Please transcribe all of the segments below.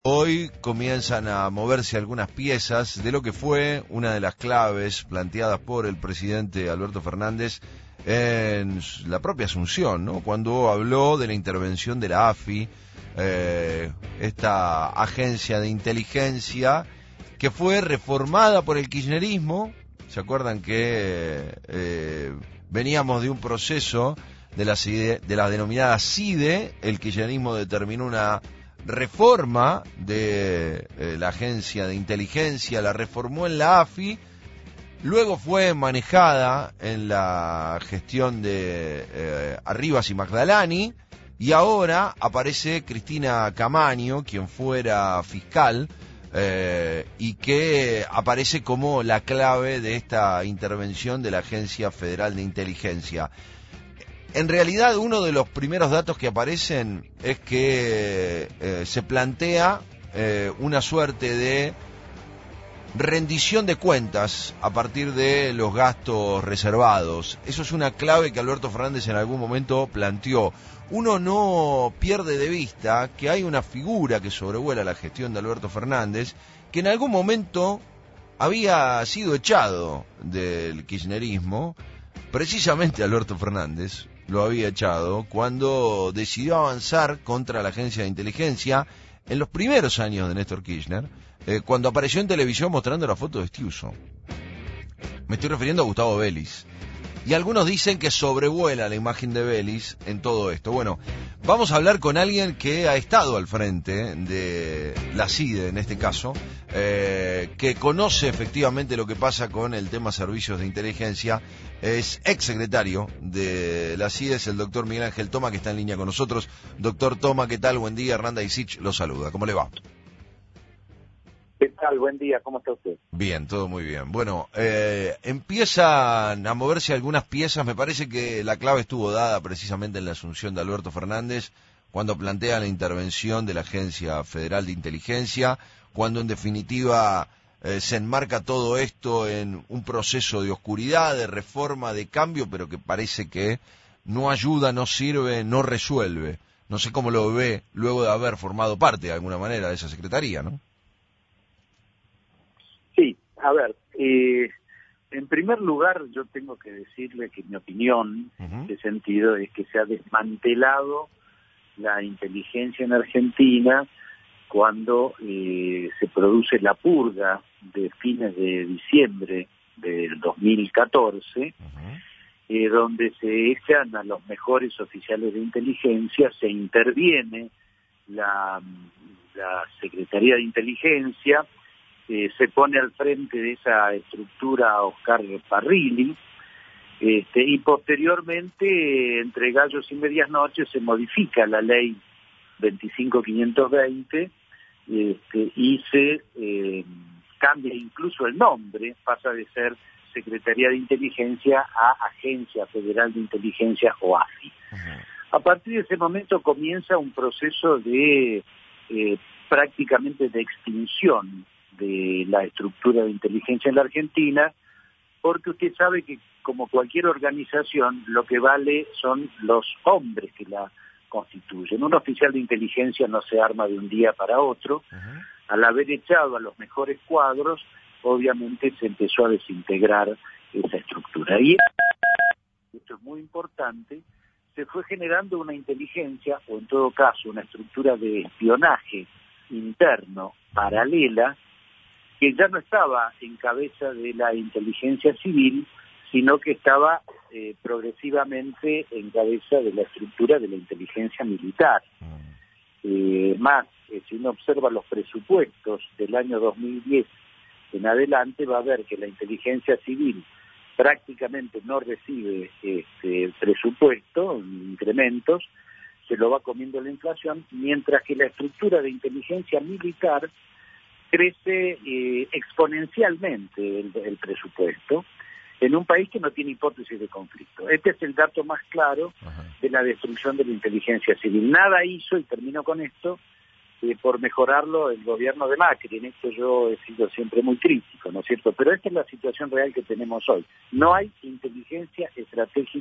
Hoy comienzan a moverse algunas piezas de lo que fue una de las claves planteadas por el presidente Alberto Fernández en la propia Asunción, ¿no? Cuando habló de la intervención de la AFI, esta agencia de inteligencia que fue reformada por el kirchnerismo. ¿Se acuerdan que veníamos de un proceso de la denominada CIDE? El kirchnerismo determinó una reforma de la agencia de inteligencia, la reformó en la AFI, luego fue manejada en la gestión de Arribas y Magdalani, y ahora aparece Cristina Camaño, quien fuera fiscal, y que aparece como la clave de esta intervención de la Agencia Federal de Inteligencia. En realidad, uno de los primeros datos que aparecen es que se plantea una suerte de rendición de cuentas a partir de los gastos reservados. Eso es una clave que Alberto Fernández en algún momento planteó. Uno no pierde de vista que hay una figura que sobrevuela la gestión de Alberto Fernández, que en algún momento había sido echado del kirchnerismo. Precisamente Alberto Fernández lo había echado cuando decidió avanzar contra la agencia de inteligencia en los primeros años de Néstor Kirchner, cuando apareció en televisión mostrando la foto de Stiuso. Me estoy refiriendo a Gustavo Vélez. Y algunos dicen que sobrevuela la imagen de Vélez en todo esto. Bueno, vamos a hablar con alguien que ha estado al frente de la CIDE, en este caso, que conoce efectivamente lo que pasa con el tema servicios de inteligencia. Es exsecretario de la CIDE, es el doctor Miguel Ángel Toma, que está en línea con nosotros. Doctor Toma, ¿qué tal? Buen día. Hernanda Isich lo saluda. ¿Cómo le va? ¿Qué tal? Buen día, ¿cómo está usted? Bien, todo muy bien. Bueno, empiezan a moverse algunas piezas. Me parece que la clave estuvo dada precisamente en la asunción de Alberto Fernández, cuando plantea la intervención de la Agencia Federal de Inteligencia, cuando en definitiva se enmarca todo esto en un proceso de oscuridad, de reforma, de cambio, pero que parece que no ayuda, no sirve, no resuelve. No sé cómo lo ve luego de haber formado parte de alguna manera de esa secretaría, ¿no? Sí, a ver, en primer lugar yo tengo que decirle que mi opinión en ese sentido es que se ha desmantelado la inteligencia en Argentina cuando se produce la purga de fines de diciembre del 2014, donde se echan a los mejores oficiales de inteligencia, se interviene la Secretaría de Inteligencia, se pone al frente de esa estructura Oscar Parrilli, y posteriormente, entre gallos y medias noches, se modifica la ley 25520 y se cambia incluso el nombre, pasa de ser Secretaría de Inteligencia a Agencia Federal de Inteligencia o AFI. A partir de ese momento comienza un proceso de prácticamente de extinción de la estructura de inteligencia en la Argentina, porque usted sabe que como cualquier organización lo que vale son los hombres que la constituyen. Un oficial de inteligencia no se arma de un día para otro. Al haber echado a los mejores cuadros, obviamente se empezó a desintegrar esa estructura. Y esto es muy importante, se fue generando una inteligencia, o en todo caso una estructura de espionaje interno paralela, que ya no estaba en cabeza de la inteligencia civil, sino que estaba progresivamente en cabeza de la estructura de la inteligencia militar. Si uno observa los presupuestos del año 2010 en adelante, va a ver que la inteligencia civil prácticamente no recibe presupuesto, incrementos, se lo va comiendo la inflación, mientras que la estructura de inteligencia militar crece exponencialmente el presupuesto en un país que no tiene hipótesis de conflicto. Este es el dato más claro de la destrucción de la inteligencia civil. Nada hizo, y termino con esto, por mejorarlo el gobierno de Macri. En esto yo he sido siempre muy crítico, ¿no es cierto? Pero esta es la situación real que tenemos hoy. No hay inteligencia estratégica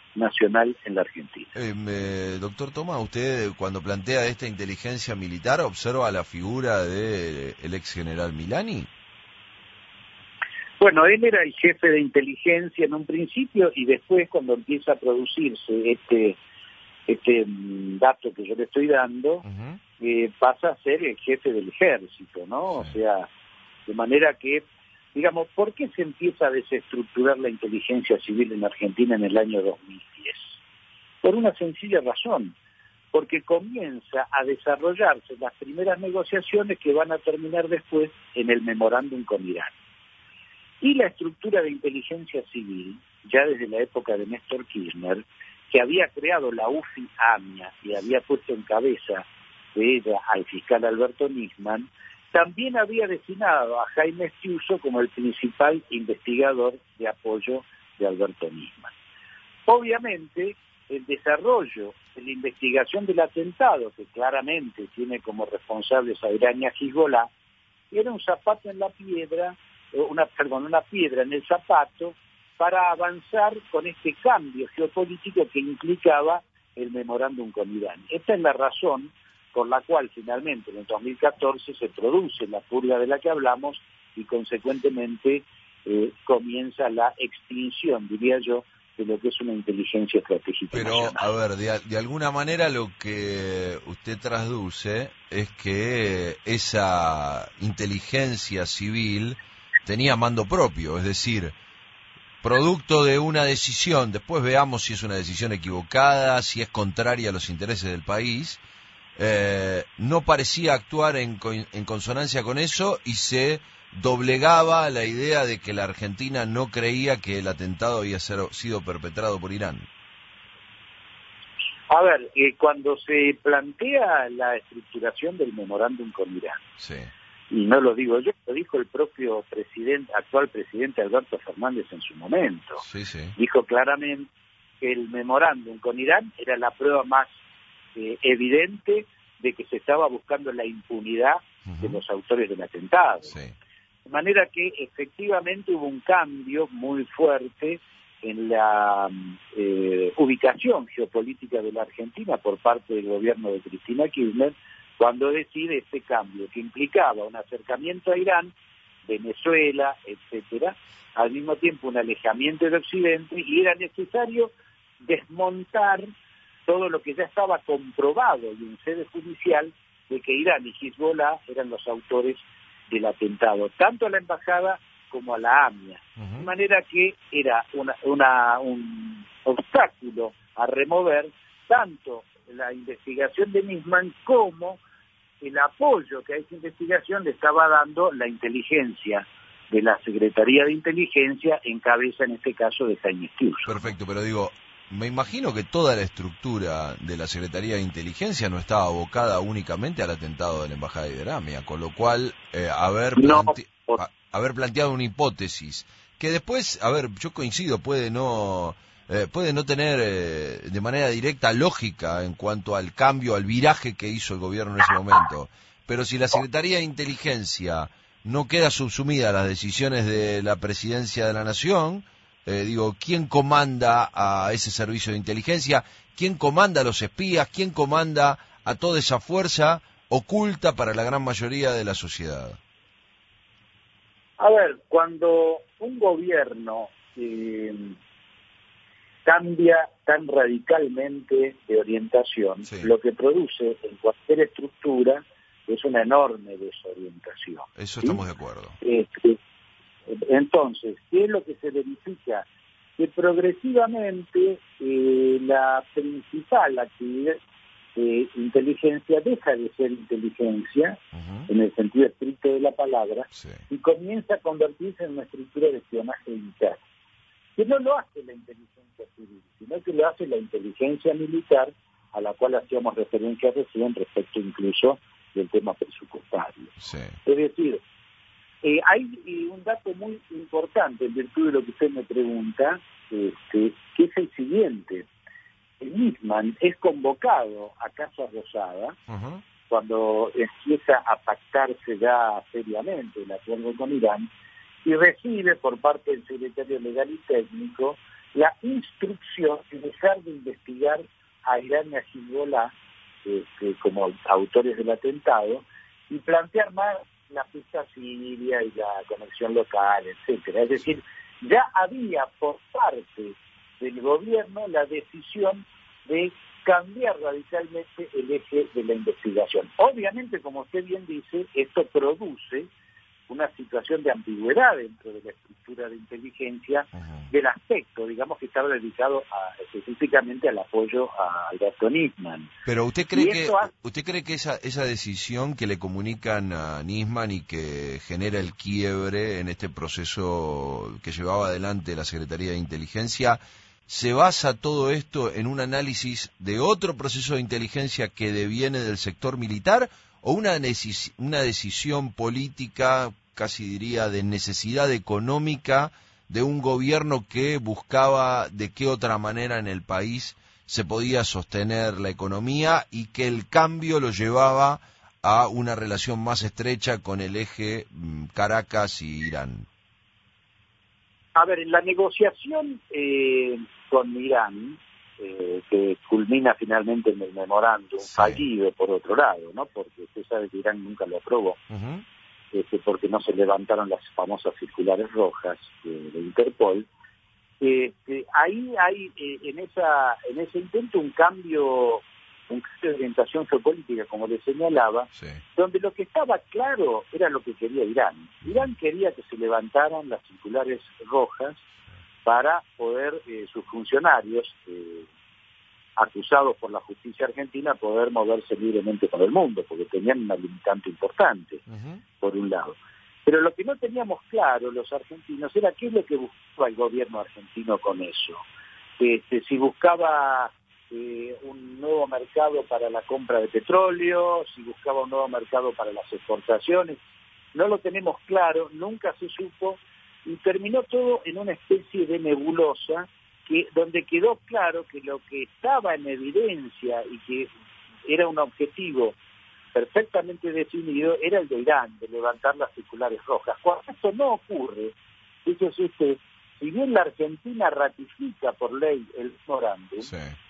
nacional en la Argentina. Doctor Tomás, usted cuando plantea esta inteligencia militar, ¿observa la figura del ex general Milani? Bueno, él era el jefe de inteligencia en un principio y después, cuando empieza a producirse este dato que yo le estoy dando, pasa a ser el jefe del ejército, ¿no? Sí. O sea, de manera que, digamos, ¿por qué se empieza a desestructurar la inteligencia civil en Argentina en el año 2010? Por una sencilla razón, porque comienza a desarrollarse las primeras negociaciones que van a terminar después en el memorándum con Irán. Y la estructura de inteligencia civil, ya desde la época de Néstor Kirchner, que había creado la UFI-AMIA y había puesto en cabeza de ella al fiscal Alberto Nisman, también había designado a Jaime Estiuso como el principal investigador de apoyo de Alberto Nisman. Obviamente, el desarrollo de la investigación del atentado, que claramente tiene como responsables a Irán y a Hezbollah, era un zapato en la piedra, una piedra en el zapato para avanzar con este cambio geopolítico que implicaba el memorándum con Irán. Esta es la razón por la cual finalmente en el 2014 se produce la purga de la que hablamos y consecuentemente comienza la extinción, diría yo, de lo que es una inteligencia estratégica nacional. Pero, a ver, de alguna manera lo que usted trasduce es que esa inteligencia civil tenía mando propio, es decir, producto de una decisión, después veamos si es una decisión equivocada, si es contraria a los intereses del país, no parecía actuar en consonancia con eso y se doblegaba la idea de que la Argentina no creía que el atentado había sido perpetrado por Irán. A ver, cuando se plantea la estructuración del memorándum con Irán, sí. Y no lo digo yo, lo dijo el propio actual presidente Alberto Fernández en su momento. Sí, sí. Dijo claramente que el memorándum con Irán era la prueba más evidente de que se estaba buscando la impunidad de los autores del atentado. Sí. De manera que efectivamente hubo un cambio muy fuerte en la ubicación geopolítica de la Argentina por parte del gobierno de Cristina Kirchner, cuando decide este cambio que implicaba un acercamiento a Irán, Venezuela, etcétera, al mismo tiempo un alejamiento del Occidente, y era necesario desmontar todo lo que ya estaba comprobado y en sede judicial de que Irán y Hezbollah eran los autores del atentado, tanto a la embajada como a la AMIA. De manera que era un obstáculo a remover tanto la investigación de Nisman como el apoyo que a esa investigación le estaba dando la inteligencia de la Secretaría de Inteligencia, en cabeza en este caso de Jaime Estiuso. Perfecto, pero digo, me imagino que toda la estructura de la Secretaría de Inteligencia no estaba abocada únicamente al atentado de la Embajada de Iberamia, con lo cual haber planteado una hipótesis que después, a ver, yo coincido, puede no tener de manera directa lógica en cuanto al cambio, al viraje que hizo el gobierno en ese momento, pero si la Secretaría de Inteligencia no queda subsumida a las decisiones de la Presidencia de la Nación, ¿quién comanda a ese servicio de inteligencia? ¿Quién comanda a los espías? ¿Quién comanda a toda esa fuerza oculta para la gran mayoría de la sociedad? A ver, cuando un gobierno cambia tan radicalmente de orientación, sí, lo que produce en cualquier estructura es una enorme desorientación. Eso ¿sí? Estamos de acuerdo. Entonces, ¿qué es lo que se verifica? Que progresivamente la principal actividad de inteligencia deja de ser inteligencia, en el sentido estricto de la palabra, sí, y comienza a convertirse en una estructura de espionaje militar. Que no lo hace la inteligencia civil, sino que lo hace la inteligencia militar, a la cual hacíamos referencia recién respecto incluso del tema presupuestario. Sí. Es decir, hay un dato muy importante en virtud de lo que usted me pregunta, que es el siguiente. Nisman es convocado a Casa Rosada cuando empieza a pactarse ya seriamente el acuerdo con Irán, y recibe por parte del secretario legal y técnico la instrucción de dejar de investigar a Irán y a Hezbollah como autores del atentado y plantear más la pista siria y la conexión local, etcétera. Es decir, ya había por parte del gobierno la decisión de cambiar radicalmente el eje de la investigación. Obviamente, como usted bien dice, esto produce una situación de ambigüedad dentro de la estructura de inteligencia del aspecto, digamos, que estaba dedicado específicamente al apoyo a Alberto Nisman. Pero usted cree que esa decisión que le comunican a Nisman y que genera el quiebre en este proceso que llevaba adelante la Secretaría de Inteligencia, ¿se basa todo esto en un análisis de otro proceso de inteligencia que deviene del sector militar o una decisión política, casi diría, de necesidad económica de un gobierno que buscaba de qué otra manera en el país se podía sostener la economía y que el cambio lo llevaba a una relación más estrecha con el eje Caracas y Irán? A ver, en la negociación con Irán, que culmina finalmente en el memorándum, fallido por otro lado, ¿no? Porque usted sabe que Irán nunca lo aprobó, porque no se levantaron las famosas circulares rojas de Interpol. Ahí hay en ese intento un cambio de orientación geopolítica, como le señalaba, donde lo que estaba claro era lo que quería Irán. Irán quería que se levantaran las circulares rojas para poder sus funcionarios, acusados por la justicia argentina, poder moverse libremente por el mundo, porque tenían una limitante importante, por un lado. Pero lo que no teníamos claro los argentinos era qué es lo que buscaba el gobierno argentino con eso. Si buscaba un nuevo mercado para la compra de petróleo, si buscaba un nuevo mercado para las exportaciones, no lo tenemos claro, nunca se supo, y terminó todo en una especie de nebulosa donde quedó claro que lo que estaba en evidencia y que era un objetivo perfectamente definido era el de Irán, de levantar las circulares rojas. Cuando esto no ocurre, fíjese usted, si bien la Argentina ratifica por ley el memorándum,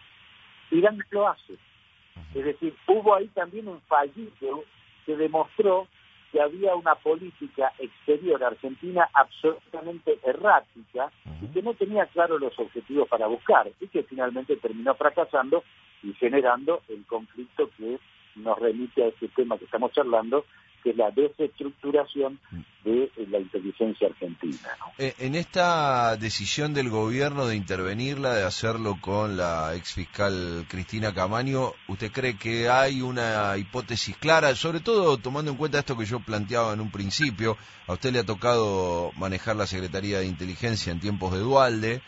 Irán lo hace. Es decir, hubo ahí también un fallido que demostró que había una política exterior argentina absolutamente errática y que no tenía claro los objetivos para buscar, y que finalmente terminó fracasando y generando el conflicto que nos remite a este tema que estamos charlando, que es la desestructuración de la inteligencia argentina, ¿no? En esta decisión del gobierno de intervenirla, de hacerlo con la exfiscal Cristina Camaño, ¿usted cree que hay una hipótesis clara, sobre todo tomando en cuenta esto que yo planteaba en un principio? A usted le ha tocado manejar la Secretaría de Inteligencia en tiempos de Duhalde,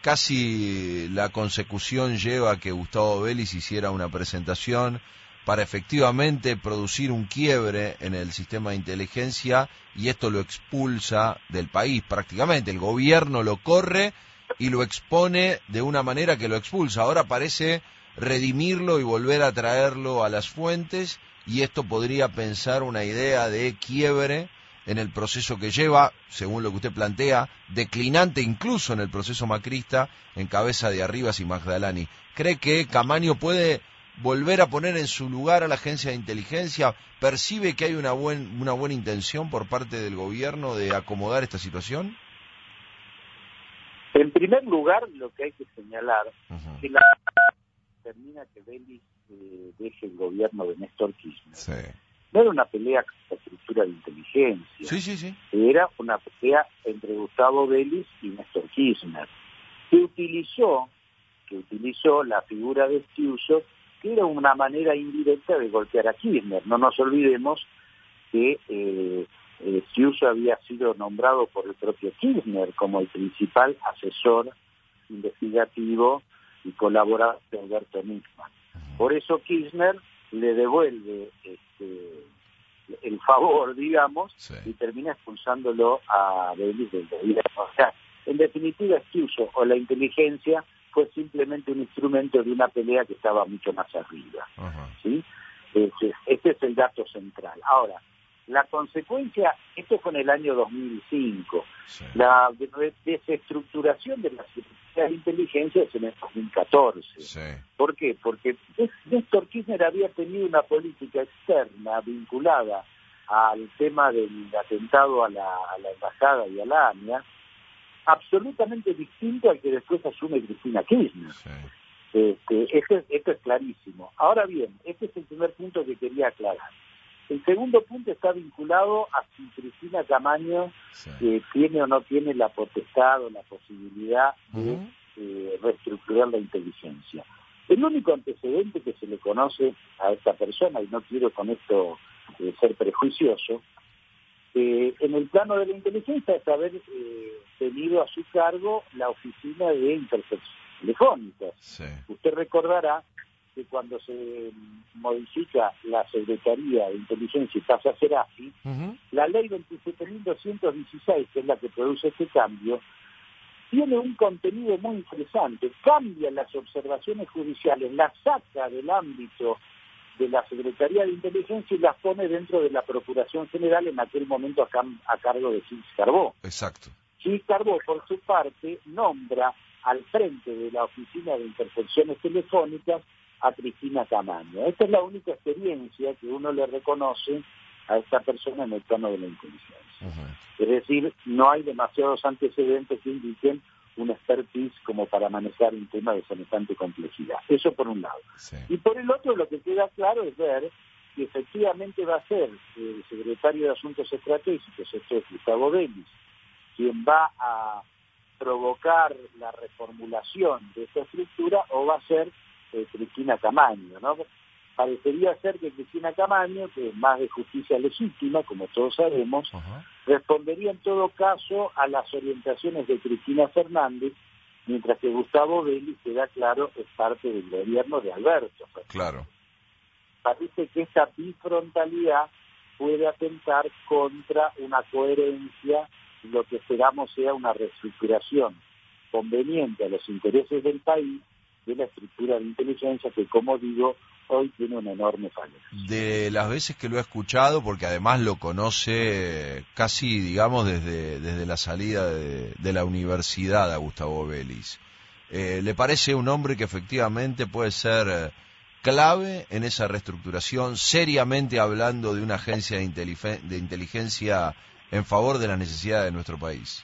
casi la consecución lleva a que Gustavo Vélez hiciera una presentación para efectivamente producir un quiebre en el sistema de inteligencia, y esto lo expulsa del país prácticamente. El gobierno lo corre y lo expone de una manera que lo expulsa. Ahora parece redimirlo y volver a traerlo a las fuentes, y esto podría pensar una idea de quiebre en el proceso que lleva, según lo que usted plantea, declinante incluso en el proceso macrista, en cabeza de Arribas y Magdalani. ¿Cree que Camaño puede volver a poner en su lugar a la agencia de inteligencia? ¿Percibe que hay una buena intención por parte del gobierno de acomodar esta situación? En primer lugar, lo que hay que señalar es que la termina que Vélez deje el gobierno de Néstor Kirchner. No era una pelea con la estructura de inteligencia, era una pelea entre Gustavo Vélez y Néstor Kirchner, que utilizó la figura de Stiuso, que era una manera indirecta de golpear a Kirchner. No nos olvidemos que Stiuso había sido nombrado por el propio Kirchner como el principal asesor investigativo y colaborador de Alberto Nisman. Por eso Kirchner le devuelve el favor, digamos, y termina expulsándolo a Vélez del gobierno. O sea, en definitiva, Stiuso o la inteligencia fue simplemente un instrumento de una pelea que estaba mucho más arriba. ¿Sí? Este es el dato central. Ahora, La consecuencia, esto fue en el año 2005, sí, la desestructuración de la Secretaría de Inteligencia es en el 2014. sí, ¿Por qué? Porque Néstor Kirchner había tenido una política externa vinculada al tema del atentado a la embajada y a la AMIA, absolutamente distinto al que después asume Cristina Kirchner. sí. Esto es clarísimo. Ahora bien, este es el primer punto que quería aclarar. El segundo punto está vinculado a si Cristina Camaño Sí. tiene o no tiene la potestad o la posibilidad de Ujú. reestructurar la inteligencia. El único antecedente que se le conoce a esta persona, y no quiero con esto ser prejuicioso, en el plano de la inteligencia es haber tenido a su cargo la oficina de intercepción telefónicas. Sí. Usted recordará que cuando se modifica la Secretaría de Inteligencia y pasa a ser AFI, Ujú. la ley 27.216, que es la que produce este cambio, tiene un contenido muy interesante, cambia las observaciones judiciales, las saca del ámbito de la Secretaría de Inteligencia y las pone dentro de la Procuración General, en aquel momento a cargo de Gilles Carbó. Exacto. Gilles Carbó, por su parte, nombra al frente de la Oficina de Intercepciones Telefónicas a Cristina Camaño. Esta es la única experiencia que uno le reconoce a esta persona en el plano de la inteligencia. Ujú. Es decir, no hay demasiados antecedentes que indiquen una expertise como para manejar un tema de semejante complejidad. Eso por un lado. Sí. Y por el otro, lo que queda claro es ver que efectivamente va a ser el secretario de Asuntos Estratégicos, esto es Gustavo Vélez, quien va a provocar la reformulación de esta estructura, o va a ser Cristina Camaño, ¿no? Parecería ser que Cristina Camaño, que es más de justicia legítima, como todos sabemos, Ajá. respondería en todo caso a las orientaciones de Cristina Fernández, mientras que Gustavo Vélez, queda claro, es parte del gobierno de Alberto Fernández. Claro. Parece que esta bifrontalidad puede atentar contra una coherencia, lo que esperamos sea una reestructuración conveniente a los intereses del país de la estructura de inteligencia que, como digo, hoy tiene una enorme falencia. De las veces que lo he escuchado, porque además lo conoce casi, digamos, desde la salida de la universidad a Gustavo Vélez, ¿le parece un hombre que efectivamente puede ser clave en esa reestructuración, seriamente hablando de una agencia de inteligencia en favor de las necesidades de nuestro país?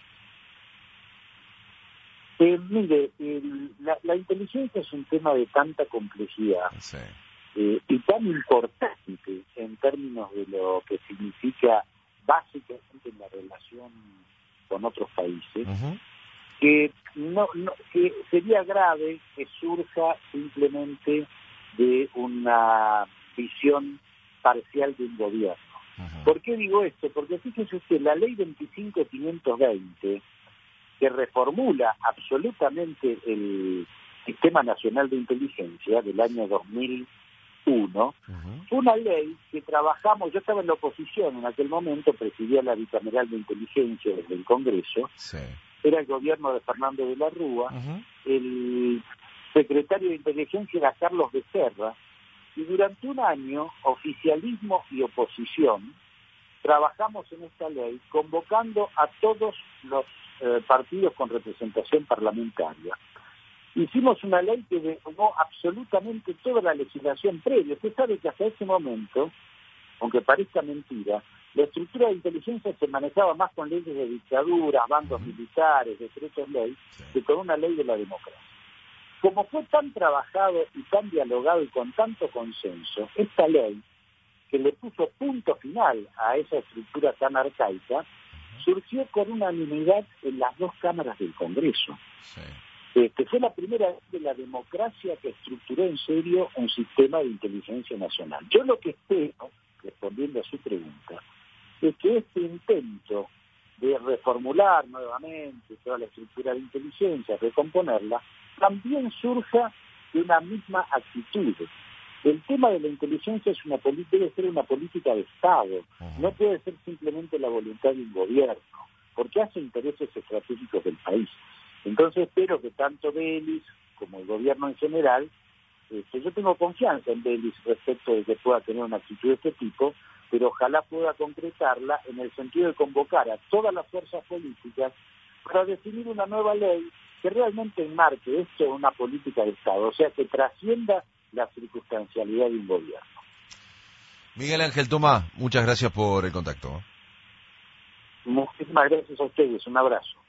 Mire, la inteligencia es un tema de tanta complejidad Sí. y tan importante en términos de lo que significa básicamente en la relación con otros países, Ujú. que que sería grave que surja simplemente de una visión parcial de un gobierno. Ujú. ¿Por qué digo esto? Porque fíjese usted, la ley 25.520, que reformula absolutamente el Sistema Nacional de Inteligencia del año 2001, Ujú. fue una ley que trabajamos, yo estaba en la oposición en aquel momento, presidía la bicameral de inteligencia desde el Congreso, Sí. era el gobierno de Fernando de la Rúa, Ujú. el secretario de inteligencia era Carlos Becerra, y durante un año, oficialismo y oposición, trabajamos en esta ley convocando a todos los partidos con representación parlamentaria. Hicimos una ley que derogó absolutamente toda la legislación previa. Usted sabe que hasta ese momento, aunque parezca mentira, la estructura de inteligencia se manejaba más con leyes de dictadura, bandos militares, decretos de ley, que con una ley de la democracia. Como fue tan trabajado y tan dialogado y con tanto consenso, esta ley, que le puso punto final a esa estructura tan arcaica, surgió con unanimidad en las dos cámaras del Congreso. Sí. Fue la primera vez de la democracia que estructuró en serio un sistema de inteligencia nacional. Yo lo que espero, respondiendo a su pregunta, es que este intento de reformular nuevamente toda la estructura de inteligencia, recomponerla, también surja de una misma actitud. El tema de la inteligencia debe ser una política de Estado, no puede ser simplemente la voluntad de un gobierno, porque hace intereses estratégicos del país. Entonces espero que tanto Vélez como el gobierno en general, yo tengo confianza en Vélez respecto de que pueda tener una actitud de este tipo, pero ojalá pueda concretarla en el sentido de convocar a todas las fuerzas políticas para definir una nueva ley que realmente enmarque esto en una política de Estado, o sea, que trascienda la circunstancialidad de un gobierno. Miguel Ángel Tomás, muchas gracias por el contacto. Muchísimas gracias a ustedes, un abrazo.